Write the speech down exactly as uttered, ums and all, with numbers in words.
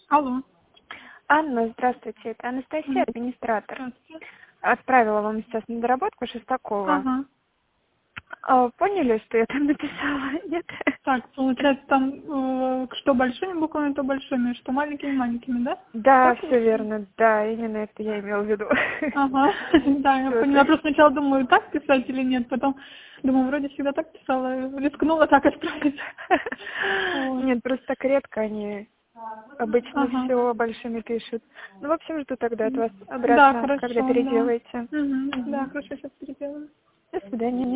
Алло. Анна, здравствуйте. Это Анастасия, М. администратор. Здравствуйте. Отправила вам сейчас на доработку Шестакова. Ага. А, Поняли, что я там написала? Нет? Так, получается, там э, что большими буквами, то большими, что маленькими маленькими, да? Да, Так все получается? верно. Да, именно это я имела в виду. Ага. Да, я Всё поняла. это. Просто сначала думаю, так писать или нет, потом думаю, вроде всегда так писала, рискнула так отправить. Вот. Нет, просто так редко они обычно Ага. все большими пишут. Ну, в общем, жду тогда от вас Да, обратно, когда хорошо, да. переделаете. Угу. Да, Мгм. хорошо, сейчас переделаю. До свидания.